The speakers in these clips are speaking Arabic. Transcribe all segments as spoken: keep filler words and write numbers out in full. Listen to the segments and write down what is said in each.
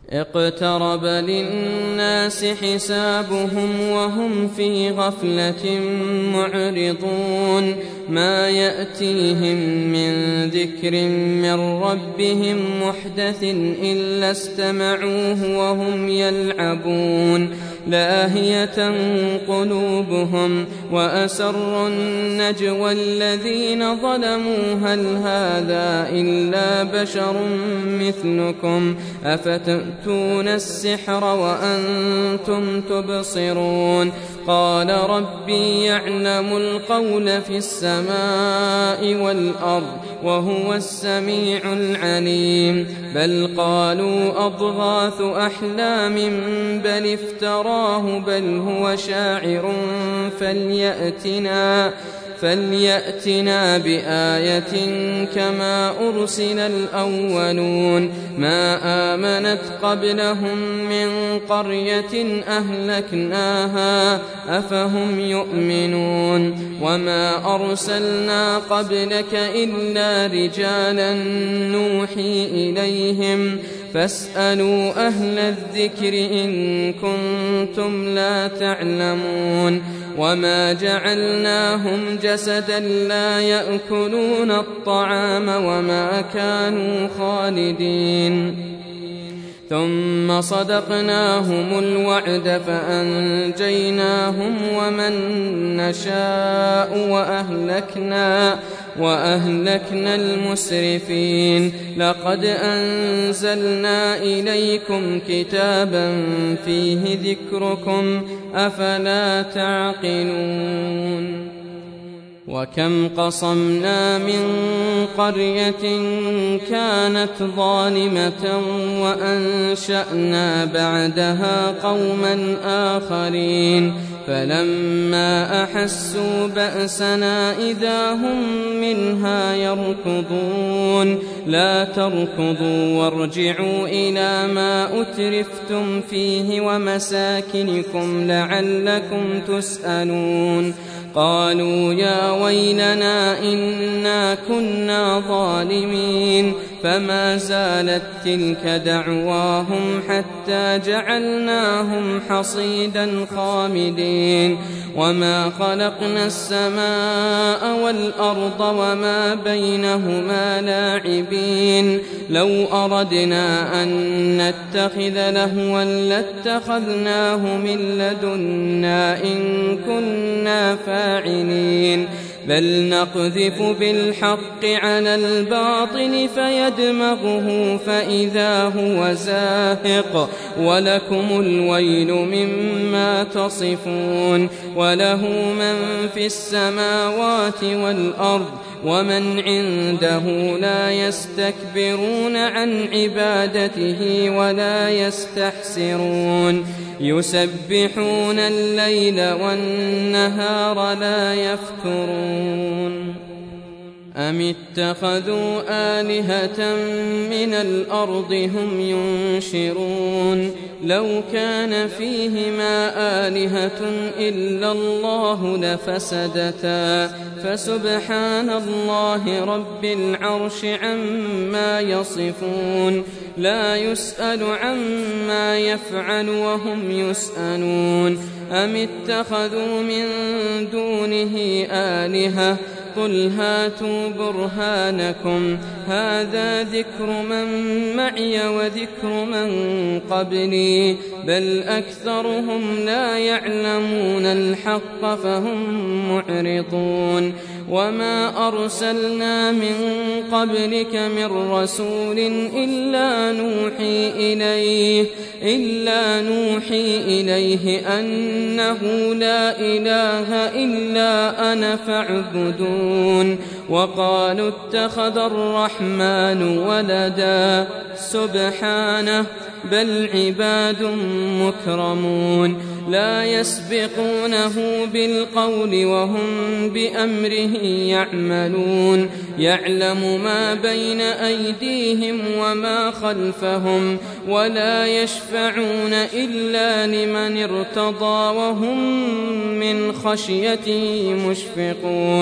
اقترب للناس حسابهم وهم في غفلة معرضون ما يأتيهم من ذكر من ربهم محدث إلا استمعوه وهم يلعبون لاهية قلوبهم وأسروا النجوى الذين ظلموا هل هذا إلا بشر مثلكم أفتأتون السحر وأنتم تبصرون قال ربي يعلم القول في السماء والأرض وهو السميع العليم بل قالوا أضغاث أحلام بل افتراه بل هو شاعر فليأتنا فليأتنا بآية كما أرسل الأولون ما آمنت قبلهم من قرية أهلكناها أفهم يؤمنون وما أرسلنا قبلك إلا رجالا نوحي إليهم فاسألوا أهل الذكر إن كنتم لا تعلمون وما جعلناهم جسدا لا يأكلون الطعام وما كانوا خالدين ثم صدقناهم الوعد فأنجيناهم ومن نشاء وأهلكنا وأهلكنا المسرفين لقد أنزلنا إليكم كتابا فيه ذكركم أفلا تعقلون وكم قصمنا من قرية كانت ظالمة وأنشأنا بعدها قوما آخرين فلما أحسوا بأسنا إذا هم منها يركضون لا تركضوا وارجعوا إلى ما أترفتم فيه ومساكنكم لعلكم تسألون قالوا يا ويلنا إنا كنا ظالمين فما زالت تلك دعواهم حتى جعلناهم حصيدا خامدين وما خلقنا السماء والأرض وما بينهما لاعبين لو أردنا أن نتخذ لهوا لاتخذناه من لدنا إن كنا فاعلين بل نقذف بالحق على الباطل فيدمغه فإذا هو زاهق ولكم الويل مما تصفون وله من في السماوات والأرض ومن عنده لا يستكبرون عن عبادته ولا يستحسرون يسبحون الليل والنهار لا يفترون أم اتخذوا آلهة من الأرض هم ينشرون لو كان فيهما آلهة إلا الله لفسدتا فسبحان الله رب العرش عما يصفون لا يسأل عما يفعل وهم يسألون أم اتخذوا من دونه آلهة قل هاتوا برهانكم هذا ذكر من معي وذكر من قبلي بل أكثرهم لا يعلمون الحق فهم معرضون وما أرسلنا من قبلك من رسول إلا نوحي إليه إلا نوحي إليه أنه لا إله إلا أنا فاعبدون وقالوا اتخذ الرحمن ولدا سبحانه بل عباد مكرمون لا يسبقونه بالقول وهم بأمره يعملون يعلم ما بين أيديهم وما خلفهم ولا يشفعون إلا لمن ارتضى وهم من خشيته مشفقون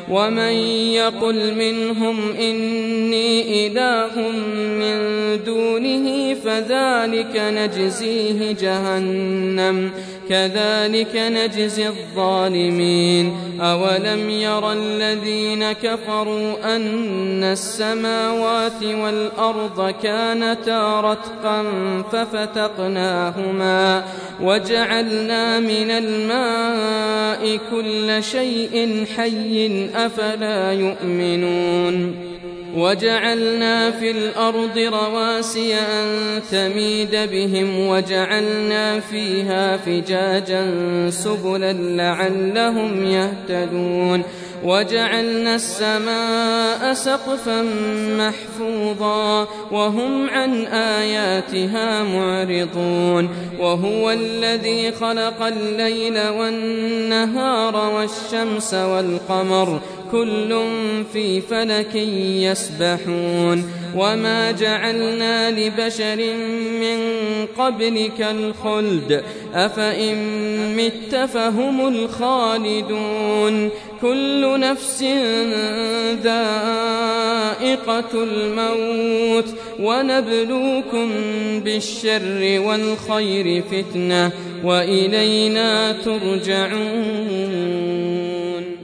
ومن يقل منهم إني إله من دونه فذلك نجزيه جهنم كذلك نجزي الظالمين أولم ير الذين كفروا أن السماوات والأرض كانتا رتقا ففتقناهما وجعلنا من الماء كل شيء حي أفلا يؤمنون وجعلنا في الأرض رواسي أن تميد بهم وجعلنا فيها فجاجا سبلا لعلهم يهتدون وجعلنا السماء سقفا محفوظا وهم عن آياتها معرضون وهو الذي خلق الليل والنهار والشمس والقمر كل في فلك يسبحون وما جعلنا لبشر من قبلك الخلد أفإن مت فهم الخالدون كل نفس ذائقة الموت ونبلوكم بالشر والخير فتنة وإلينا ترجعون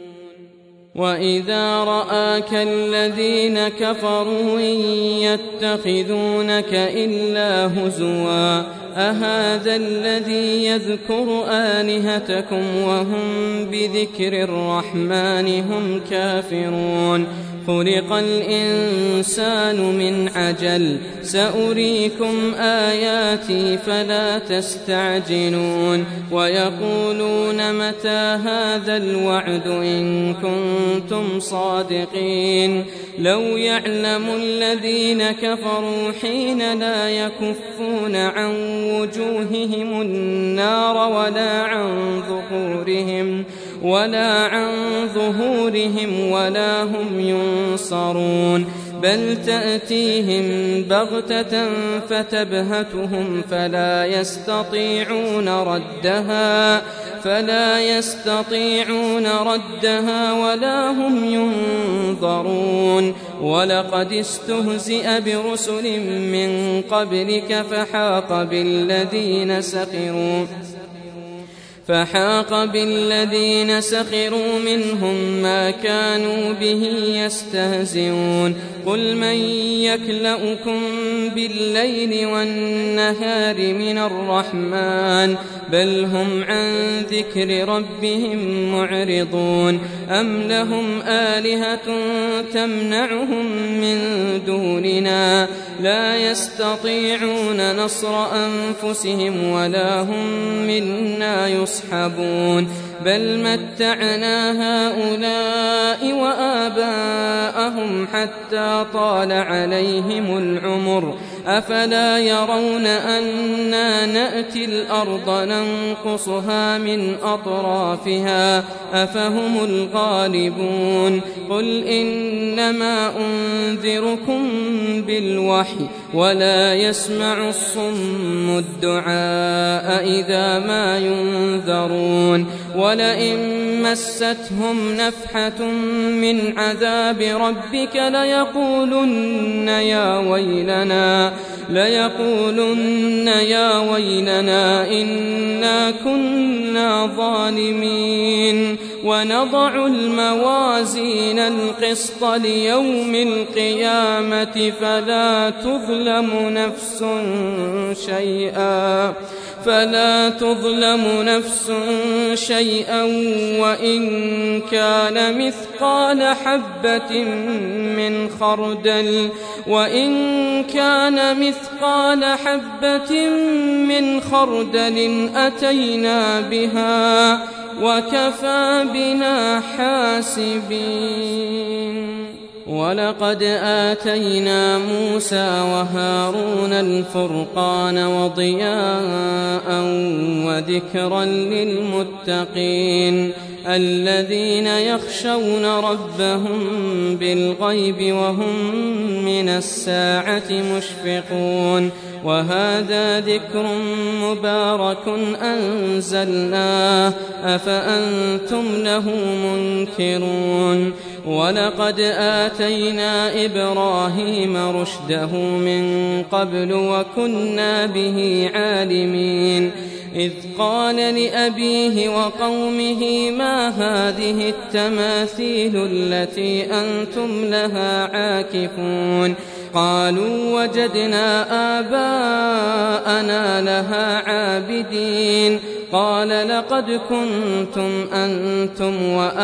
وإذا رآك الذين كفروا يتخذونك إلا هزوا أهذا الذي يذكر آلهتكم وهم بذكر الرحمن هم كافرون خلق الإنسان من عجل سأريكم آياتي فلا تستعجلون ويقولون متى هذا الوعد إن كنتم صادقين لو يعلم الذين كفروا حين لا يكفون عن وجوههم النار ولا عن ظهورهم ولا عن ظهورهم ولا هم ينصرون بل تأتيهم بغتة فتبهتهم فلا يستطيعون ردها فلا يستطيعون ردها ولا هم ينظرون ولقد استهزئ برسل من قبلك فحاق بالذين سخروا فحاق بالذين سخروا منهم ما كانوا به يستهزئون قل من يكلؤكم بالليل والنهار من الرحمن بل هم عن ذكر ربهم معرضون أم لهم آلهة تمنعهم من دوننا لا يستطيعون نصر أنفسهم ولا هم منا يصحبون بل متعنا هؤلاء وآباءهم حتى طال عليهم العمر أفلا يرون أنا نأتي الأرض ننقصها من أطرافها أفهم الغالبون قل إنما أنذركم بالوحي ولا يسمع الصم الدعاء إذا ما ينذرون ولئن مستهم نفحة من عذاب ربك ليقولن يا ويلنا ليقولن يا ويلنا إنا كنا ظالمين ونضع الموازين القسط ليوم القيامة فلا تظلم نفس شيئا فلا تظلم نفس شيئا وإن كان مثقال حبة من خردل وإن كان مثقال حبة من خردل أتينا بها وكفى بنا حاسبين ولقد آتينا موسى وهارون الفرقان وضياء وذكرا للمتقين الذين يخشون ربهم بالغيب وهم من الساعة مشفقون وهذا ذكر مبارك أنزلناه أفأنتم له منكرون ولقد آتينا إبراهيم رشده من قبل وكنا به عالمين إذ قال لأبيه وقومه ما هذه التماثيل التي أنتم لها عاكفون قالوا وجدنا آباءنا لها عابدين قال لقد كنتم أنتم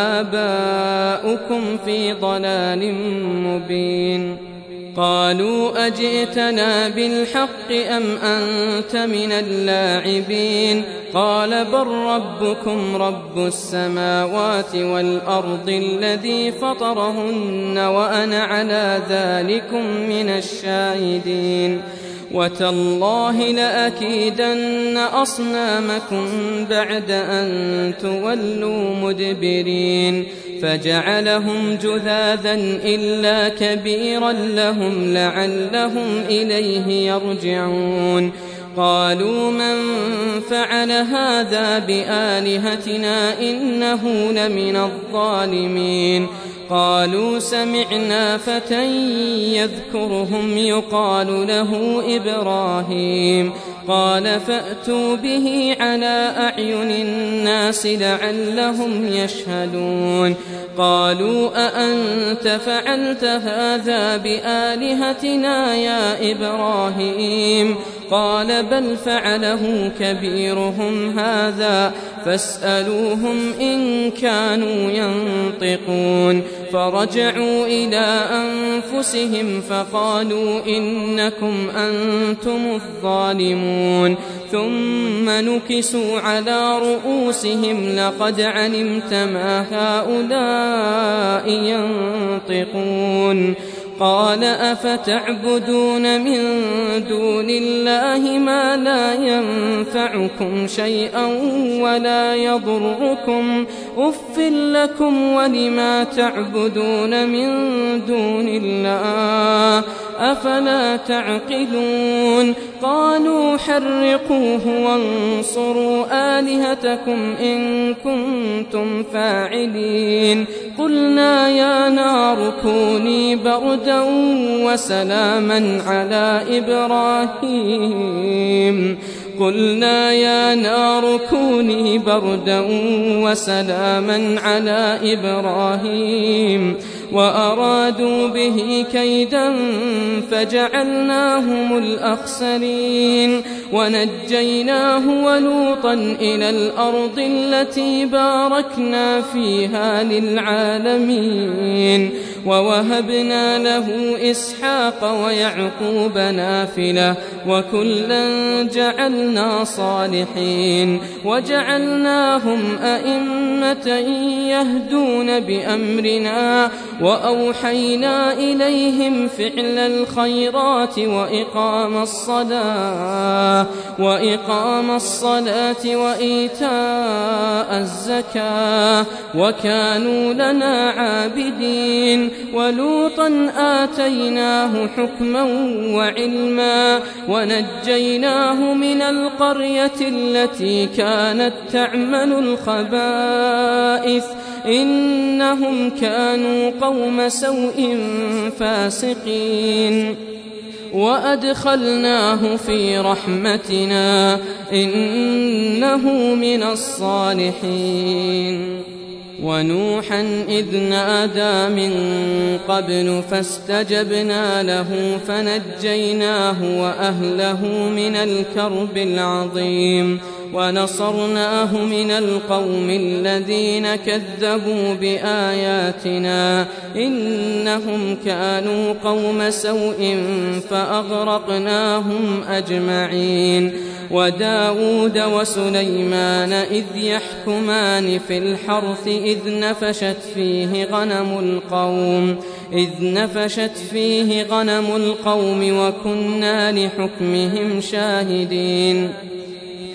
وآباؤكم في ضلال مبين قالوا أجئتنا بالحق أم أنت من اللاعبين قال بل ربكم رب السماوات والأرض الذي فطرهن وأنا على ذلكم من الشاهدين وتالله لأكيدن أصنامكم بعد أن تولوا مدبرين فجعلهم جذاذا إلا كبيرا لهم لعلهم إليه يرجعون قالوا من فعل هذا بآلهتنا إنه لمن الظالمين قالوا سمعنا فتى يذكرهم يقال له إبراهيم قال فأتوا به على أعين الناس لعلهم يشهدون قالوا أأنت فعلت هذا بآلهتنا يا إبراهيم قال بل فعله كبيرهم هذا فاسألوهم إن كانوا ينطقون فرجعوا إلى أنفسهم فقالوا إنكم أنتم الظالمون ثم نكسوا على رؤوسهم لقد علمت ما هؤلاء ينطقون قال أفتعبدون من دون الله ما لا ينفعكم شيئا ولا يضركم أف لكم ولما تعبدون من دون الله أفلا تعقلون قالوا حرقوه وانصروا آلهتكم إن كنتم فاعلين قلنا يا نار كوني بردا وسلاما على إبراهيم قلنا يا نار كوني بردا وسلاما على إبراهيم وأرادوا به كيدا فجعلناهم الأخسرين ونجيناه ولوطا إلى الأرض التي باركنا فيها للعالمين ووهبنا له إسحاق ويعقوب نافلة وكلا جعلنا صالحين وجعلناهم أئمة يهدون بأمرنا وأوحينا إليهم فعل الخيرات وإقام الصلاة وإقام الصلاة وإيتاء الزكاة وكانوا لنا عابدين ولوطا آتيناه حكما وعلما ونجيناه من القرية التي كانت تعمل الخبائث إنهم كانوا قوم سوء فاسقين وأدخلناه في رحمتنا إنه من الصالحين ونوحا إذ نادى من قبل فاستجبنا له فنجيناه وأهله من الكرب العظيم ونصرناه من القوم الذين كذبوا بآياتنا إنهم كانوا قوم سوء فأغرقناهم أجمعين وداود وسليمان إذ يحكمان في الحرث إذ نفشت فيه غنم القوم إذ نفشت فيه غنم القوم وكنا لحكمهم شاهدين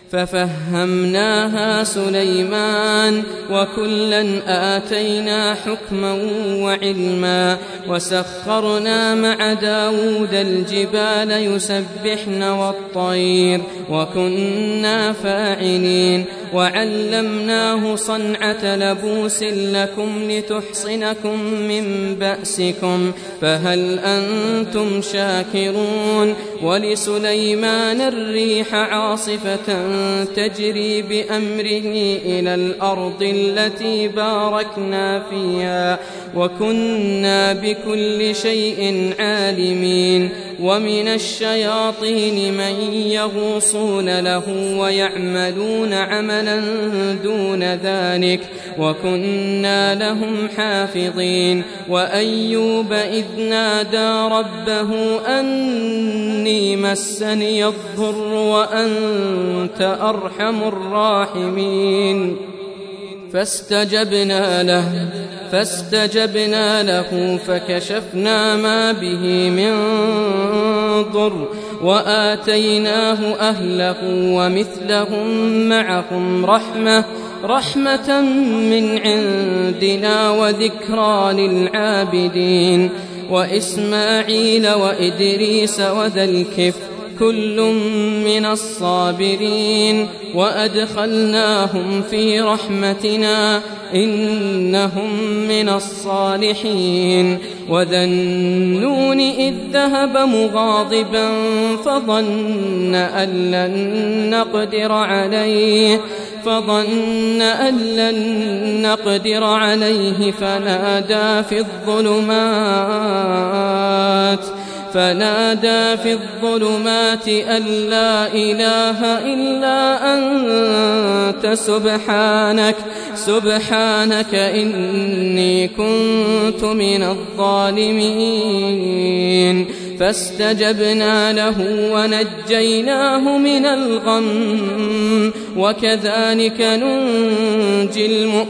ففهمناها سليمان وكلا آتينا حكما وعلما وسخرنا مع داود الجبال يسبحن والطير وكنا فاعلين وعلمناه صنعة لبوس لكم لتحصنكم من بأسكم فهل أنتم شاكرون ولسليمان الريح عاصفة تجري بأمره إلى الأرض التي باركنا فيها وكنا بكل شيء عالمين ومن الشياطين من يغوصون له ويعملون عملا دون ذلك وكنا لهم حافظين وأيوب إذ نادى ربه أني مسني الضر وأنت أرحم الراحمين فاستجبنا له فاستجبنا له فكشفنا ما به من ضر وآتيناه أهله ومثلهم معهم رحمة رحمة من عندنا وذكرى للعابدين وإسماعيل وإدريس وذا الكفل كل من الصابرين وأدخلناهم في رحمتنا إنهم من الصالحين وذا النون إذ ذهب مغاضبا فظن أن لن نقدر عليه فظن أن لن نقدر عليه فنادى في الظلمات فنادى في الظلمات أن لا إله إلا أنت سبحانك سبحانك إني كنت من الظالمين فاستجبنا له ونجيناه من الغم وكذلك ننجي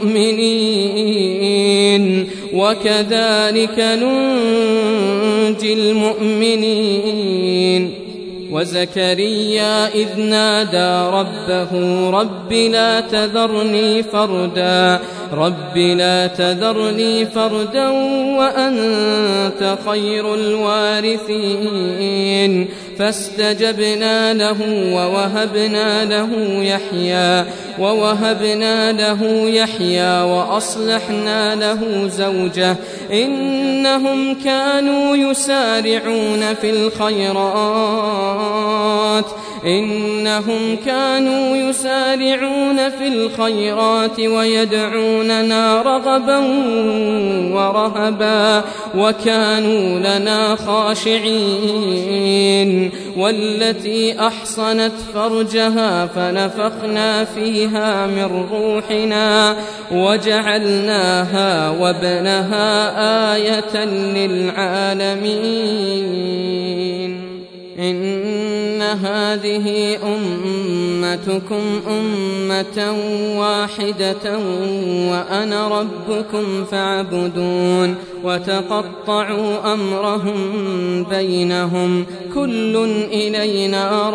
المؤمنين وكذلك ننجي المؤمنين وزكريا إذ نادى ربه رب لا تذرني فردا رب لا تذرني فردا وأنت خير الوارثين فاستجبنا له ووهبنا له يحيى ووهبنا له يحيى وأصلحنا له زوجه إنهم كانوا يسارعون في الخيرات إنهم كانوا يسارعون في الخيرات ويدعوننا رغبا ورهبا وكانوا لنا خاشعين والتي أحصنت فرجها فنفخنا فيها من روحنا وجعلناها وابنها آية للعالمين إن هذه أمتكم أمة واحدة وأنا ربكم فاعبدون وتقطعوا أمرهم بينهم كل إلينا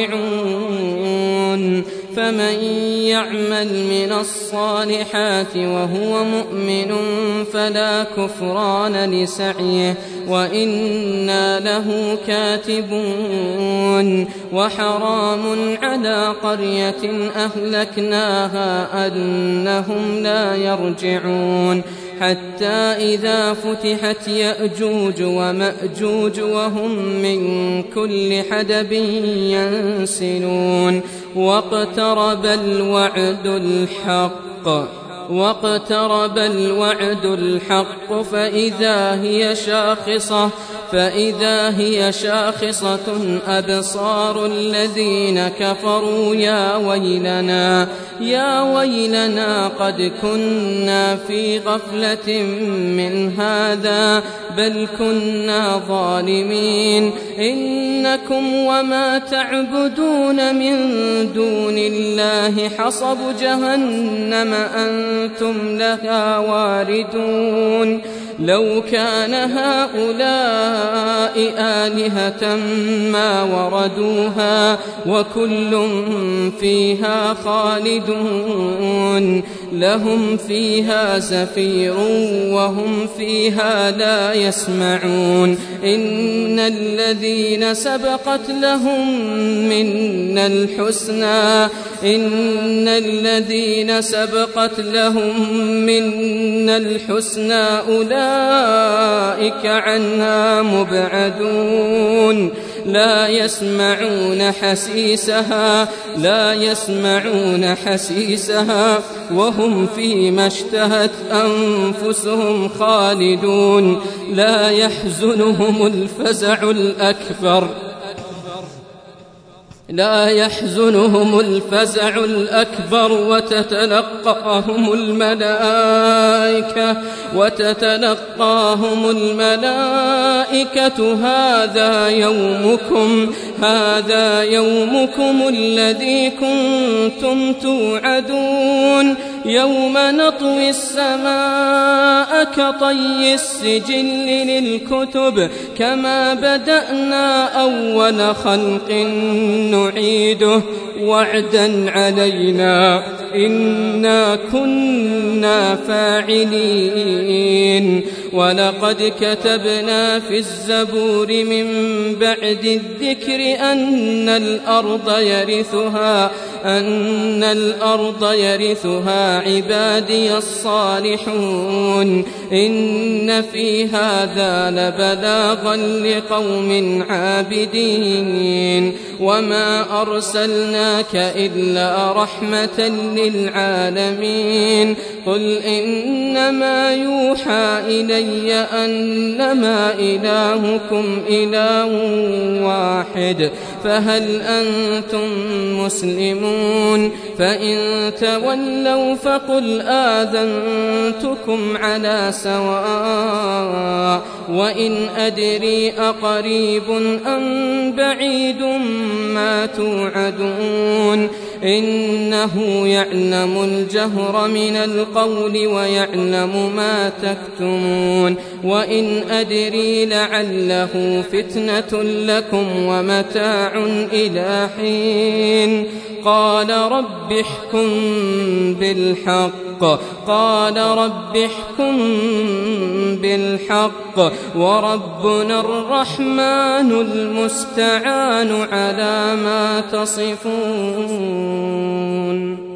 راجعون فمن يعمل من الصالحات وهو مؤمن فلا كفران لسعيه وإنا له كاتبون وحرام على قرية أهلكناها أنهم لا يرجعون حتى إذا فتحت يأجوج ومأجوج وهم من كل حدب ينسلون واقترب الوعد الحق واقترب الوعد الحق فإذا هي شاخصة فإذا هي شاخصة أبصار الذين كفروا يا ويلنا يا ويلنا قد كنا في غفلة من هذا بل كنا ظالمين إنكم وما تعبدون من دون الله حصب جهنم أنتم لها واردون لو كان هؤلاء آلهة ما وردوها وكل فيها خالدون لهم فيها زفير وهم فيها لا يسمعون إن الذين سبقت لهم منا الحسنى إن الذين سبقت لهم منا الحسنى أولئك عنها مبعدون لا يسمعون حسيسها لا يسمعون حسيسها وهم فيما اشتهت أنفسهم خالدون لا يحزنهم الفزع الأكبر لا يحزنهم الفزع الأكبر وتتلقاهم الملائكة وتتلقاهم الملائكة هذا يومكم هذا يومكم الذي كنتم توعدون يوم نطوي السماء كطي السجل للكتب كما بدأنا أول خلق نعيده وعدا علينا إنا كنا فاعلين ولقد كتبنا في الزبور من بعد الذكر أن الأرض يرثها أن الأرض يرثها عبادي الصالحون إن في هذا لبلاغا لقوم عابدين وما أرسلناك إلا رحمة للعالمين قل إنما يوحى إلي أنما إلهكم إله واحد فهل أنتم مسلمون فإن تولوا فقل آذنتكم على سواء وإن أدري أقريب أم بعيد ما توعدون إنه يعلم الجهر من القول ويعلم ما تكتمون وإن أدري لعله فتنة لكم ومتاع إلى حين قال رب احكم بالحق قال رب احكم بالحق وربنا الرحمن المستعان على ما تصفون.